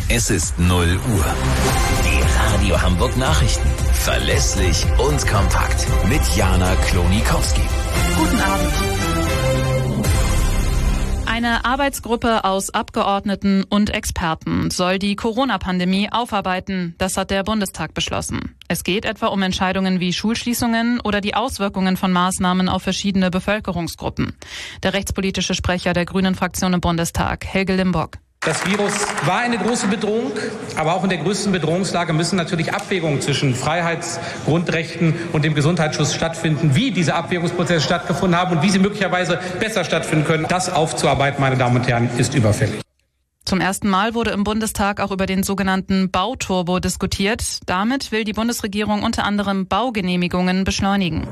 Es ist 0 Uhr. Die Radio Hamburg Nachrichten. Verlässlich und kompakt. Mit Jana Klonikowski. Guten Abend. Eine Arbeitsgruppe aus Abgeordneten und Experten soll die Corona-Pandemie aufarbeiten. Das hat der Bundestag beschlossen. Es geht etwa um Entscheidungen wie Schulschließungen oder die Auswirkungen von Maßnahmen auf verschiedene Bevölkerungsgruppen. Der rechtspolitische Sprecher der Grünen-Fraktion im Bundestag, Helge Limburg. Das Virus war eine große Bedrohung, aber auch in der größten Bedrohungslage müssen natürlich Abwägungen zwischen Freiheitsgrundrechten und dem Gesundheitsschutz stattfinden. Wie diese Abwägungsprozesse stattgefunden haben und wie sie möglicherweise besser stattfinden können, das aufzuarbeiten, meine Damen und Herren, ist überfällig. Zum ersten Mal wurde im Bundestag auch über den sogenannten Bauturbo diskutiert. Damit will die Bundesregierung unter anderem Baugenehmigungen beschleunigen.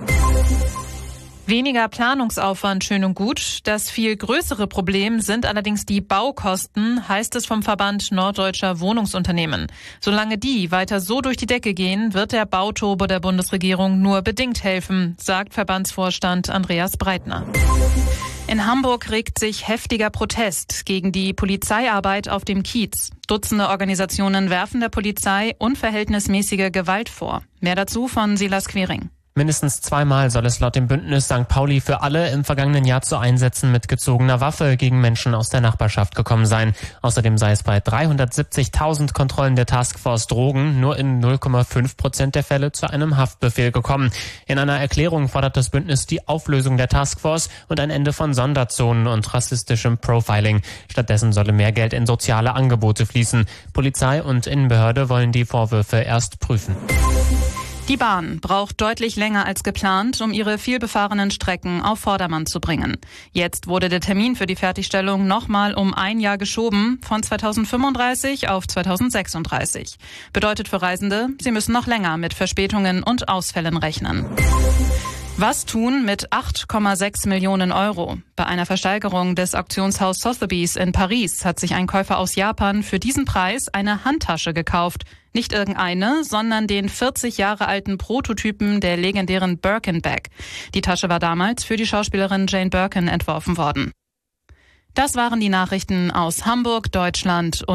Weniger Planungsaufwand, schön und gut. Das viel größere Problem sind allerdings die Baukosten, heißt es vom Verband Norddeutscher Wohnungsunternehmen. Solange die weiter so durch die Decke gehen, wird der Bauturbo der Bundesregierung nur bedingt helfen, sagt Verbandsvorstand Andreas Breitner. In Hamburg regt sich heftiger Protest gegen die Polizeiarbeit auf dem Kiez. Dutzende Organisationen werfen der Polizei unverhältnismäßige Gewalt vor. Mehr dazu von Silas Quering. Mindestens zweimal soll es laut dem Bündnis St. Pauli für alle im vergangenen Jahr zu Einsätzen mit gezogener Waffe gegen Menschen aus der Nachbarschaft gekommen sein. Außerdem sei es bei 370.000 Kontrollen der Taskforce Drogen nur in 0,5% der Fälle zu einem Haftbefehl gekommen. In einer Erklärung fordert das Bündnis die Auflösung der Taskforce und ein Ende von Sonderzonen und rassistischem Profiling. Stattdessen solle mehr Geld in soziale Angebote fließen. Polizei und Innenbehörde wollen die Vorwürfe erst prüfen. Die Bahn braucht deutlich länger als geplant, um ihre vielbefahrenen Strecken auf Vordermann zu bringen. Jetzt wurde der Termin für die Fertigstellung nochmal um ein Jahr geschoben, von 2035 auf 2036. Bedeutet für Reisende, sie müssen noch länger mit Verspätungen und Ausfällen rechnen. Was tun mit 8,6 Millionen Euro? Bei einer Versteigerung des Auktionshaus Sotheby's in Paris hat sich ein Käufer aus Japan für diesen Preis eine Handtasche gekauft. Nicht irgendeine, sondern den 40 Jahre alten Prototypen der legendären Birkin-Bag. Die Tasche war damals für die Schauspielerin Jane Birkin entworfen worden. Das waren die Nachrichten aus Hamburg, Deutschland und